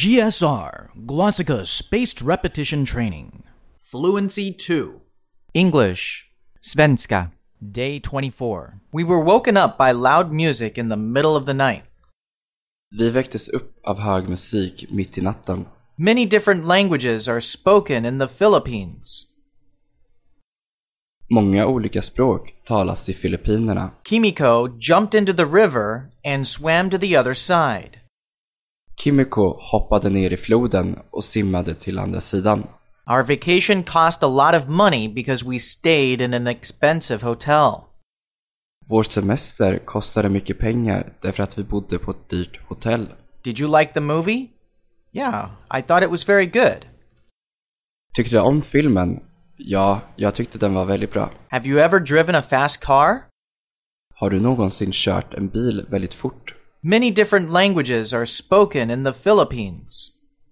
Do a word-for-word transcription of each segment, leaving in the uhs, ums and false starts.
G S R, Glossika Spaced Repetition Training. Fluency two. English. Svenska. Day twenty-four. We were woken up by loud music in the middle of the night. Vi väcktes upp av hög musik mitt i natten. Many different languages are spoken in the Philippines. Många olika språk talas i Filippinerna. Kimiko jumped into the river and swam to the other side. Kimiko hoppade ner i floden och simmade till andra sidan. Our vacation cost a lot of money because we stayed in an expensive hotel. Vår semester kostade mycket pengar därför att vi bodde på ett dyrt hotell. Did you like the movie? Yeah, I thought it was very good. Tyckte du om filmen? Ja, jag tyckte den var väldigt bra. Have you ever driven a fast car? Har du någonsin kört en bil väldigt fort? Many different languages are spoken in the Philippines.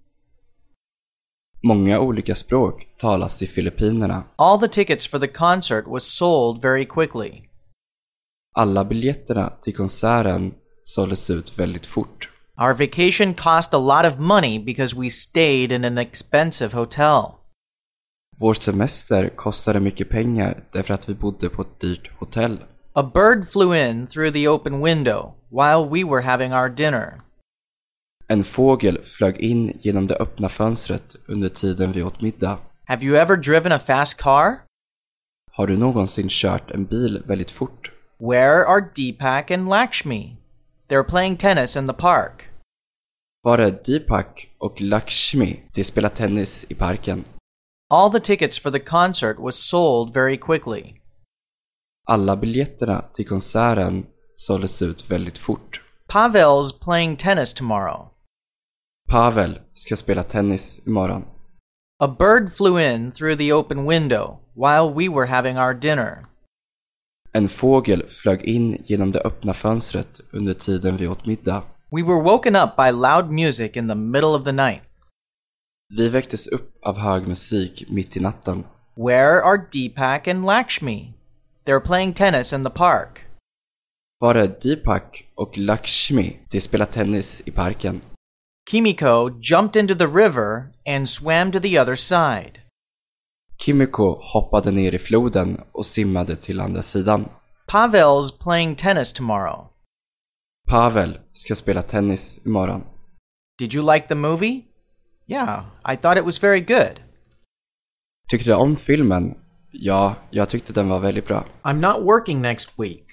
Många olika språk talas i Filippinerna. All the tickets for the concert was sold very quickly. Alla biljetterna till konserten såldes ut väldigt fort. Our vacation cost a lot of money because we stayed in an expensive hotel. Vår semester kostade mycket pengar därför att vi bodde på ett dyrt hotell. A bird flew in through the open window while we were having our dinner. En fågel flög in genom det öppna fönstret under tiden vi åt middag. Have you ever driven a fast car? Har du någonsin kört en bil väldigt fort? Where are Deepak and Lakshmi? They're playing tennis in the park. Var är Deepak och Lakshmi? De spelar tennis i parken. All the tickets for the concert was sold very quickly. Alla biljetterna till konserten såldes ut väldigt fort. Pavel's playing tennis tomorrow. Pavel ska spela tennis imorgon. A bird flew in through the open window while we were having our dinner. En fågel flög in genom det öppna fönstret under tiden vi åt middag. We were woken up by loud music in the middle of the night. Vi väcktes upp av hög musik mitt i natten. Where are Deepak and Lakshmi? They're playing tennis in the park. Var är Deepak och Lakshmi? De spelar tennis i parken. Kimiko jumped into the river and swam to the other side. Kimiko hoppade ner i floden och simmade till andra sidan. Pavel's playing tennis tomorrow. Pavel ska spela tennis imorgon. Did you like the movie? Yeah, I thought it was very good. Tyckte du om filmen? Ja, jag tyckte den var väldigt bra. I'm not working next week.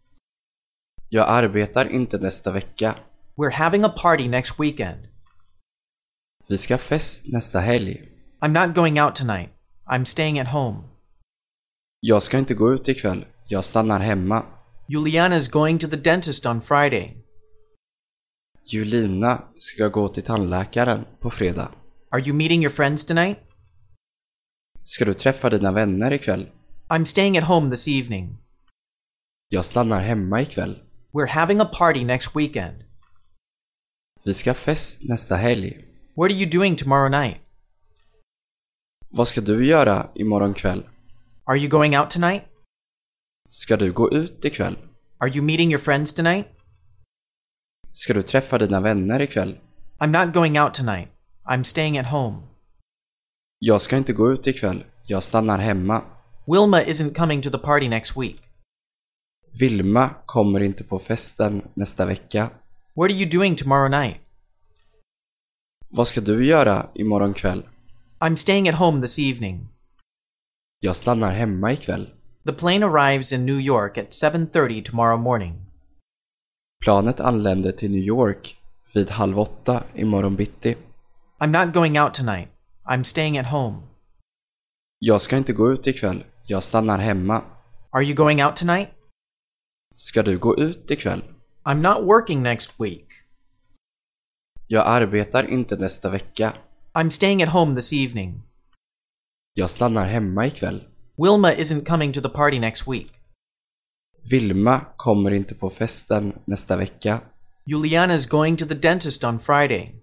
Jag arbetar inte nästa vecka. We're having a party next weekend. Vi ska ha fest nästa helg. I'm not going out tonight. I'm staying at home. Jag ska inte gå ut ikväll. Jag stannar hemma. Juliana's going to the dentist on Friday. Julina ska gå till tandläkaren på fredag. Are you meeting your friends tonight? Ska du träffa dina vänner ikväll? I'm staying at home this evening. Jag stannar hemma ikväll. We're having a party next weekend. Vi ska ha fest nästa helg. What are you doing tomorrow night? Vad ska du göra imorgon kväll? Are you going out tonight? Ska du gå ut ikväll? Are you meeting your friends tonight? Ska du träffa dina vänner ikväll? I'm not going out tonight. I'm staying at home. Jag ska inte gå ut ikväll. Jag stannar hemma. Wilma isn't coming to the party next week. Vilma kommer inte på festen nästa vecka. What are you doing tomorrow night? Vad ska du göra imorgon kväll? I'm staying at home this evening. Jag stannar hemma ikväll. The plane arrives in New York at seven thirty tomorrow morning. Planet anländer till New York vid halv åtta imorgon bitti. I'm not going out tonight. I'm staying at home. Jag ska inte gå ut ikväll. Jag stannar hemma. Are you going out tonight? Ska du gå ut ikväll? I'm not working next week. Jag arbetar inte nästa vecka. I'm staying at home this evening. Jag stannar hemma ikväll. Wilma isn't coming to the party next week. Vilma kommer inte på festen nästa vecka. Juliana's going to the dentist on Friday.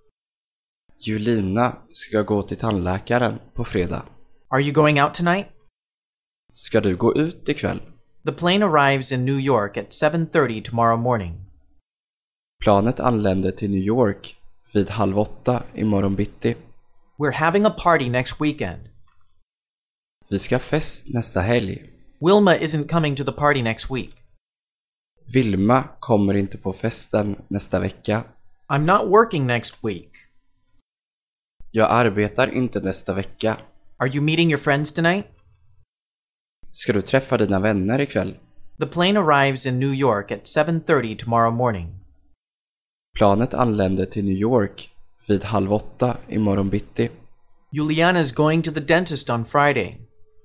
Julina ska gå till tandläkaren på fredag. Are you going out tonight? Ska du gå ut ikväll? The plane arrives in New York at seven thirty tomorrow morning. Planet anländer till New York vid halv åtta imorgon bitti. We're having a party next weekend. Vi ska ha fest nästa helg. Wilma isn't coming to the party next week. Vilma kommer inte på festen nästa vecka. I'm not working next week. Jag arbetar inte nästa vecka. Are you meeting your friends tonight? Ska du träffa dina vänner ikväll? The plane arrives in New York at seven thirty tomorrow morning. Planet anländer till New York vid halv åtta imorgon bitti. Juliana's going to the dentist on Friday.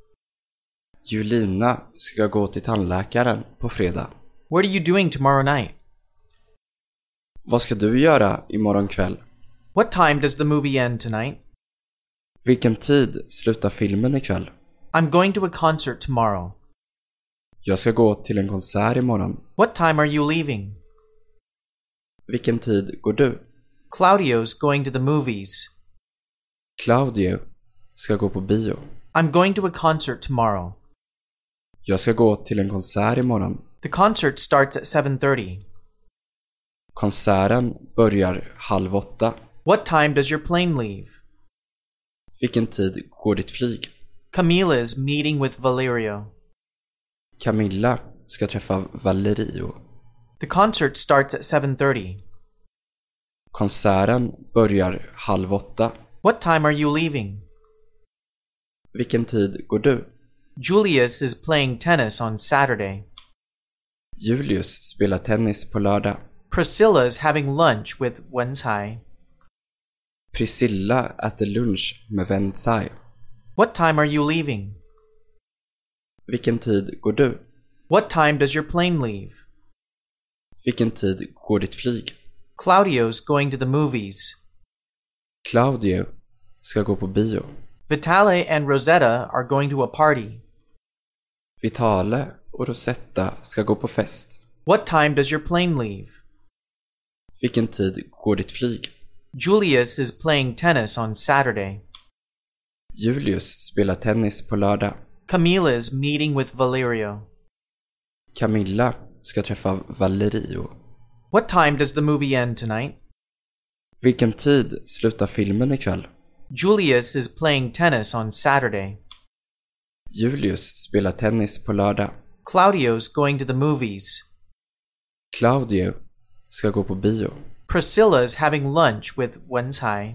Julina ska gå till tandläkaren på fredag. What are you doing tomorrow night? Vad ska du göra imorgon kväll? What time does the movie end tonight? Vilken tid slutar filmen ikväll? I'm going to a concert tomorrow. Jag ska gå till en konsert imorgon. What time are you leaving? Vilken tid går du? Claudio's going to the movies. Claudio ska gå på bio. I'm going to a concert tomorrow. Jag ska gå till en konsert imorgon. The concert starts at seven thirty. Konserten börjar halv åtta. What time does your plane leave? Vilken tid går ditt flyg? Camila's meeting with Valerio. Camilla ska träffa Valerio. The concert starts at seven thirty. Konserten börjar halv åtta. What time are you leaving? Vilken tid går du? Julius is playing tennis on Saturday. Julius spelar tennis på lördag. Priscilla's having lunch with Wenzhai. Priscilla äter lunch med Wenzhai. What time are you leaving? Vilken tid går du? What time does your plane leave? Vilken tid går ditt flyg? Claudio's going to the movies. Claudio ska gå på bio. Vitale and Rosetta are going to a party. Vitale och Rosetta ska gå på fest. What time does your plane leave? Vilken tid går ditt flyg? Julius is playing tennis on Saturday. Julius spelar tennis på lördag. Camila's meeting with Valerio. Camilla ska träffa Valerio. What time does the movie end tonight? Vilken tid slutar filmen ikväll? Julius is playing tennis on Saturday. Julius spelar tennis på lördag. Claudio's going to the movies. Claudio ska gå på bio. Priscilla's having lunch with Wenzhai.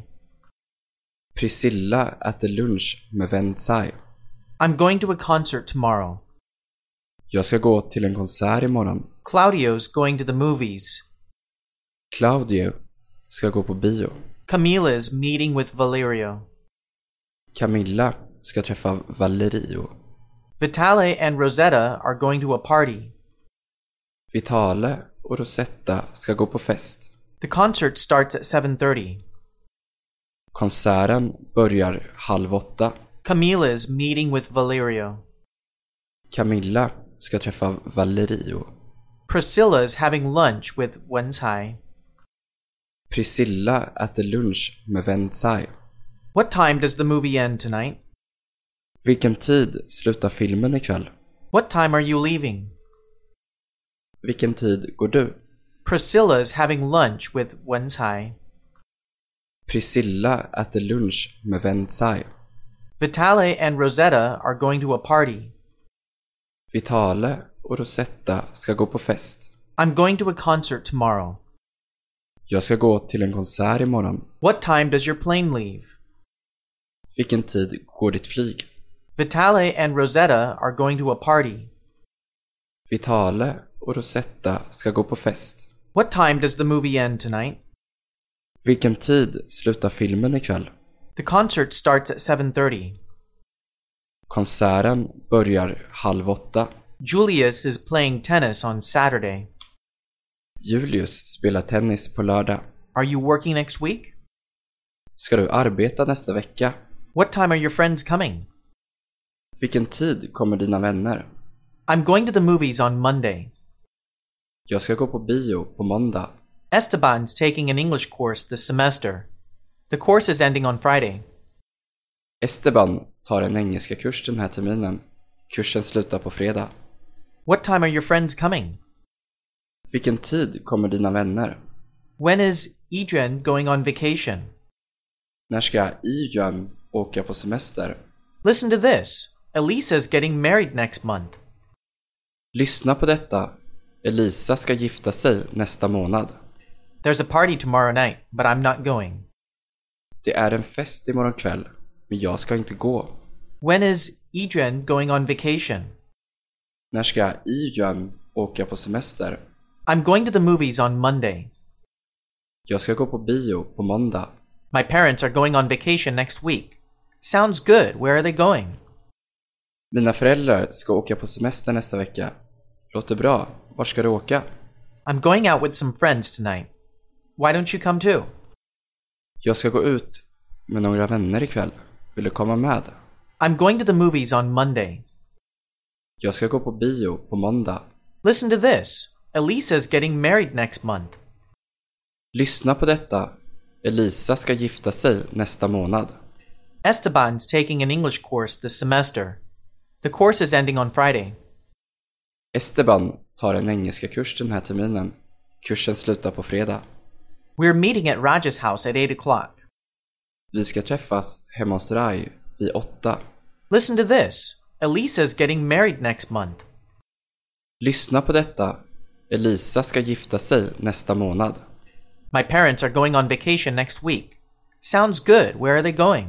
Priscilla äter lunch med Wenzhai. I'm going to a concert tomorrow. Jag ska gå till en konsert imorgon. Claudio's going to the movies. Claudio ska gå på bio. Camila's meeting with Valerio. Camilla ska träffa Valerio. Vitale and Rosetta are going to a party. Vitale och Rosetta ska gå på fest. The concert starts at seven thirty. Konserten börjar halv åtta. Camila's meeting with Valerio. Camilla ska träffa Valerio. Priscilla's having lunch with Wenzhai. Priscilla äter lunch med Wenzhai. What time does the movie end tonight? Vilken tid slutar filmen ikväll? What time are you leaving? Vilken tid går du? Priscilla's having lunch with Wenzhai. Priscilla äter lunch med Wenzhai. Vitale and Rosetta are going to a party. Vitale och Rosetta ska gå på fest. I'm going to a concert tomorrow. Jag ska gå till en konsert imorgon. What time does your plane leave? Vilken tid går ditt flyg? Vitale and Rosetta are going to a party. Vitale och Rosetta ska gå på fest. What time does the movie end tonight? Vilken tid slutar filmen ikväll? The concert starts at seven thirty. Konserten börjar halv åtta. Julius is playing tennis on Saturday. Julius spelar tennis på lördag. Are you working next week? Ska du arbeta nästa vecka? What time are your friends coming? Vilken tid kommer dina vänner? I'm going to the movies on Monday. Jag ska gå på bio på måndag. Esteban's taking an English course this semester. The course is ending on Friday. Esteban tar en engelska kurs den här terminen. Kursen slutar på fredag. What time are your friends coming? Vilken tid kommer dina vänner? When is Adrian going on vacation? När ska Ijuan åka på semester? Listen to this. Elisa's getting married next month. Lyssna på detta. Elisa ska gifta sig nästa månad. There's a party tomorrow night, but I'm not going. Det är en fest imorgon kväll, men jag ska inte gå. When is Adrian going on vacation? När ska Ijuan åka på semester? I'm going to the movies on Monday. Jag ska gå på bio på måndag. My parents are going on vacation next week. Sounds good. Where are they going? Mina föräldrar ska åka på semester nästa vecka. Låter bra. Var ska du åka? I'm going out with some friends tonight. Why don't you come too? Jag ska gå ut med några vänner ikväll. Vill du komma med? I'm going to the movies on Monday. Jag ska gå på bio på måndag. Listen to this. Elisa's getting married next month. Lyssna på detta. Elisa ska gifta sig nästa månad. Esteban's taking an English course this semester. The course is ending on Friday. Esteban tar en engelska kurs den här terminen. Kursen slutar på fredag. We're meeting at Raj's house at eight o'clock. Vi ska träffas hemma hos Raj vid åtta. Listen to this. Elisa's getting married next month. Lyssna på detta. Elisa ska gifta sig nästa månad. My parents are going on vacation next week. Sounds good. Where are they going?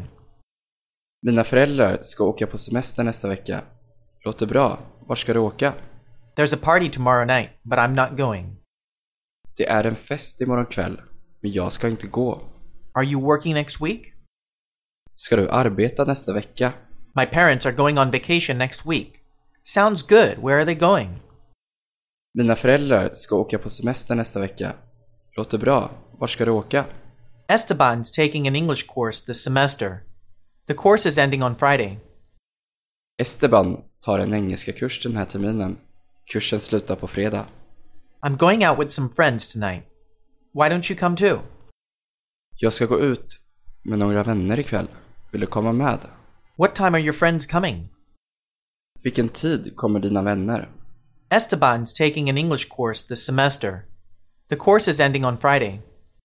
Mina föräldrar ska åka på semester nästa vecka. Låter bra. Var ska du åka? There's a party tomorrow night, but I'm not going. Det är en fest imorgon kväll, men jag ska inte gå. Are you working next week? Ska du arbeta nästa vecka? My parents are going on vacation next week. Sounds good. Where are they going? Mina föräldrar ska åka på semester nästa vecka. Låter bra. Var ska du åka? Esteban's taking an English course this semester. The course is ending on Friday. Esteban tar en engelska kurs den här terminen. Kursen slutar på fredag. I'm going out with some friends tonight. Why don't you come too? Jag ska gå ut med några vänner ikväll. Vill du komma med? What time are your friends coming? Vilken tid kommer dina vänner? Esteban's taking an English course this semester. The course is ending on Friday.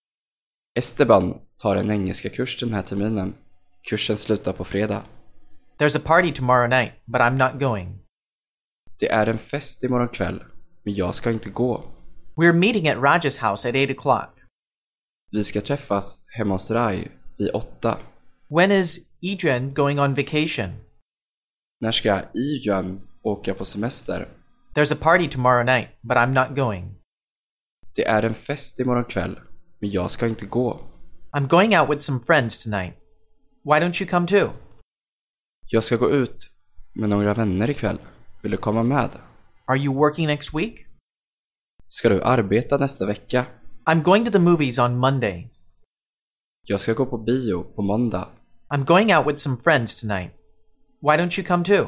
Esteban tar en engelska kurs den här terminen. Kursen slutar på fredag. There's a party tomorrow night, but I'm not going. Det är en fest imorgon kväll, men jag ska inte gå. We're meeting at Raj's house at eight o'clock. Vi ska träffas hemma hos Raj vid åtta. When is Adrian going on vacation? När ska Ijuan åka på semester? There's a party tomorrow night, but I'm not going. Det är en fest imorgon kväll, men jag ska inte gå. I'm going out with some friends tonight. Why don't you come too? Jag ska gå ut med några vänner ikväll. Vill du komma med? Are you working next week? Ska du arbeta nästa vecka? I'm going to the movies on Monday. Jag ska gå på bio på måndag. I'm going out with some friends tonight. Why don't you come too?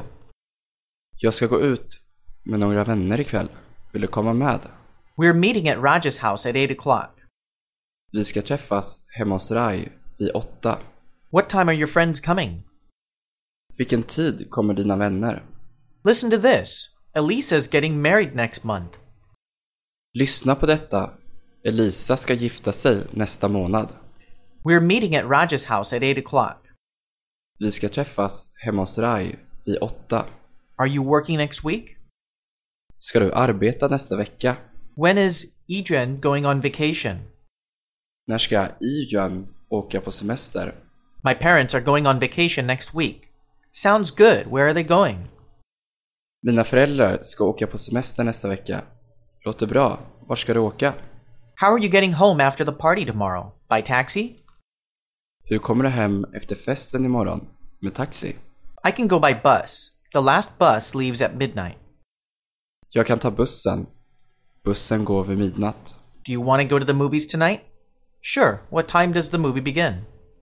Jag ska gå ut med några vänner ikväll. Vill du komma med? We're meeting at Raj's house at eight o'clock. Vi ska träffas hemma hos Raj vid åtta. What time are your friends coming? Vilken tid kommer dina vänner? Listen to this. Elisa's getting married next month. Lyssna på detta. Elisa ska gifta sig nästa månad. We're meeting at Raj's house at eight o'clock. Vi ska träffas hemma hos Raj vid åtta. Are you working next week? Ska du arbeta nästa vecka? When is Adrian going on vacation? När ska Ijuan åka på semester? My parents are going on vacation next week. Sounds good. Where are they going? Mina föräldrar ska åka på semester nästa vecka. Låter bra. Var ska du åka? How are you getting home after the party tomorrow? By taxi? Hur kommer du hem efter festen imorgon? Med taxi? I can go by bus. The last bus leaves at midnight. Jag kan ta bussen. Bussen går vid midnatt. Do you want to go to the movies tonight? Sure. What time does the movie begin?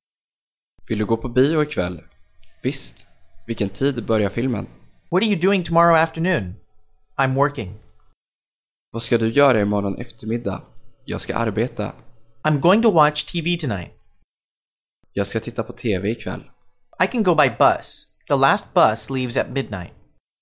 Vill du gå på bio ikväll? Visst. Vilken tid börjar filmen? What are you doing tomorrow afternoon? I'm working. Vad ska du göra imorgon eftermiddag? Jag ska arbeta. I'm going to watch T V tonight. Jag ska titta på tv ikväll. I can go by bus. The last bus leaves at midnight.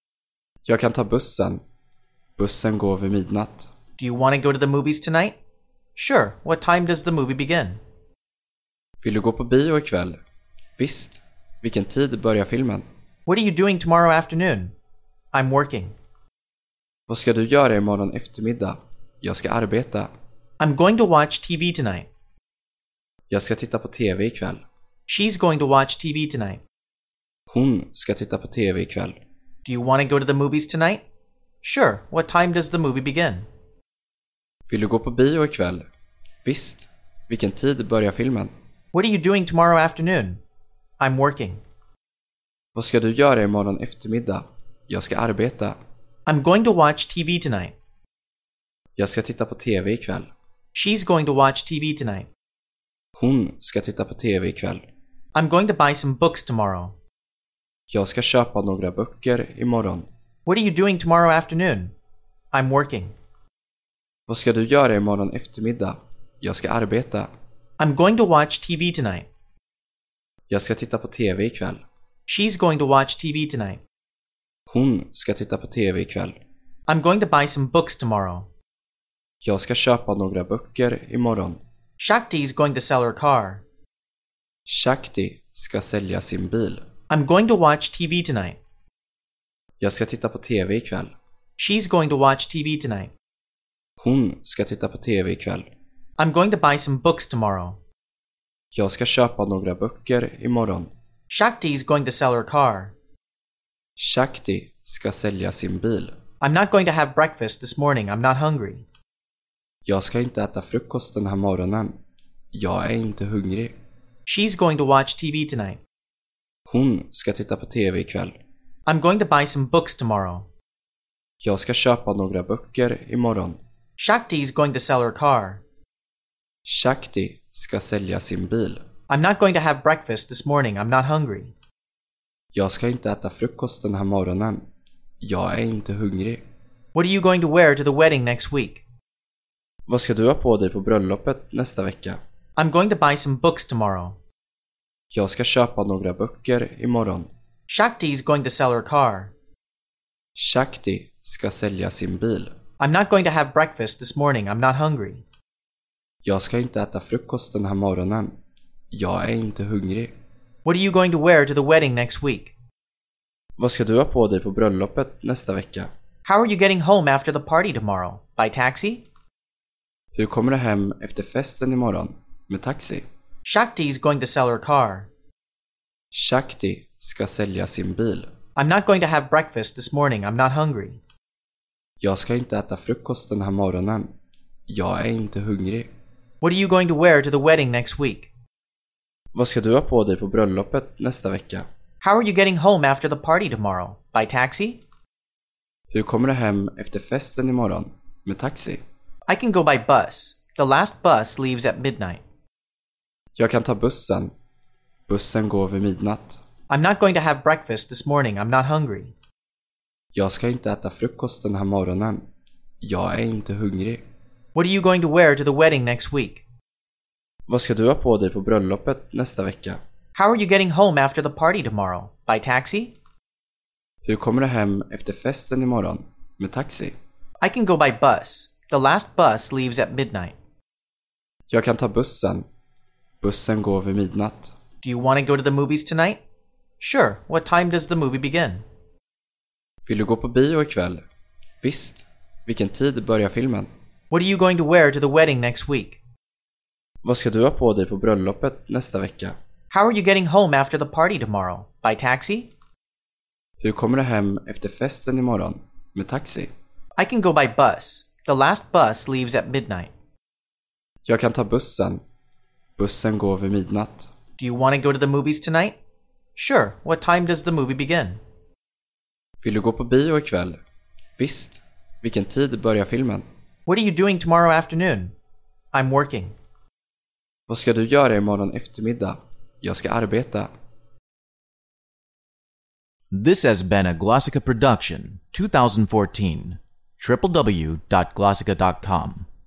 Jag kan ta bussen. Bussen går vid midnatt. Do you want to go to the movies tonight? Sure, what time does the movie begin? Vill du gå på bio ikväll? Visst. Vilken tid börjar filmen? What are you doing tomorrow afternoon? I'm working. Vad ska du göra imorgon eftermiddag? Jag ska arbeta. I'm going to watch T V tonight. Jag ska titta på tv ikväll. She's going to watch T V tonight. Hon ska titta på tv ikväll. Do you want to go to the movies tonight? Sure, what time does the movie begin? Vill du gå på bio ikväll? Visst. Vilken tid börjar filmen? What are you doing tomorrow afternoon? I'm working. Vad ska du göra imorgon eftermiddag? Jag ska arbeta. I'm going to watch T V tonight. Jag ska titta på tv ikväll. She's going to watch T V tonight. Hon ska titta på tv ikväll. I'm going to buy some books tomorrow. Jag ska köpa några böcker imorgon. What are you doing tomorrow afternoon? I'm working. Vad ska du göra imorgon eftermiddag? Jag ska arbeta. I'm going to watch T V tonight. Jag ska titta på tv ikväll. She's going to watch T V tonight. Hon ska titta på tv ikväll. I'm going to buy some books tomorrow. Jag ska köpa några böcker imorgon. Shakti is going to sell her car. Shakti ska sälja sin bil. I'm going to watch T V tonight. Jag ska titta på tv ikväll. She's going to watch T V tonight. Hon ska titta på tv ikväll. I'm going to buy some books tomorrow. Jag ska köpa några böcker imorgon. Shakti is going to sell her car. Shakti ska sälja sin bil. I'm not going to have breakfast this morning. I'm not hungry. Jag ska inte äta frukost den här morgonen. Jag är inte hungrig. She's going to watch T V tonight. Hon ska titta på tv ikväll. I'm going to buy some books tomorrow. Jag ska köpa några böcker imorgon. Shakti is going to sell her car. Shakti ska sälja sin bil. I'm not going to have breakfast this morning. I'm not hungry. Jag ska inte äta frukost den här morgonen. Jag är inte hungrig. What are you going to wear to the wedding next week? Vad ska du ha på dig på bröllopet nästa vecka? I'm going to buy some books tomorrow. Jag ska köpa några böcker imorgon. Shakti is going to sell her car. Shakti ska sälja sin bil. I'm not going to have breakfast this morning. I'm not hungry. Jag ska inte äta frukost den här morgonen. Jag är inte hungrig. What are you going to wear to the wedding next week? Vad ska du ha på dig på bröllopet nästa vecka? How are you getting home after the party tomorrow? By taxi? Hur kommer du hem efter festen imorgon? Med taxi? Shakti is going to sell her car. Shakti ska sälja sin bil. I'm not going to have breakfast this morning. I'm not hungry. Jag ska inte äta frukost den här morgonen. Jag är inte hungrig. What are you going to wear to the wedding next week? Vad ska du ha på dig på bröllopet nästa vecka? How are you getting home after the party tomorrow? By taxi? Hur kommer du hem efter festen imorgon? Med taxi? I can go by bus. The last bus leaves at midnight. Jag kan ta bussen. Bussen går vid midnatt. I'm not going to have breakfast this morning. I'm not hungry. Jag ska inte äta frukost den här morgonen. Jag är inte hungrig. What are you going to wear to the wedding next week? Vad ska du ha på dig på bröllopet nästa vecka? How are you getting home after the party tomorrow? By taxi? Hur kommer du hem efter festen imorgon? Med taxi? I can go by bus. The last bus leaves at midnight. Jag kan ta bussen. Bussen går vid midnatt. Do you want to go to the movies tonight? Sure. What time does the movie begin? Vill du gå på bio ikväll? Visst. Vilken tid börjar filmen? What are you going to wear to the wedding next week? Vad ska du ha på dig på bröllopet nästa vecka? How are you getting home after the party tomorrow? By taxi? Hur kommer du hem efter festen imorgon? Med taxi? I can go by bus. The last bus leaves at midnight. Jag kan ta bussen. Bussen går vid midnatt. Do you want to go to the movies tonight? Sure. What time does the movie begin? Vill du gå på bio ikväll? Visst. Vilken tid börjar filmen? What are you doing tomorrow afternoon? I'm working. Vad ska du göra imorgon eftermiddag? Jag ska arbeta. This has been a Glossica production, twenty fourteen. w w w dot glossica dot com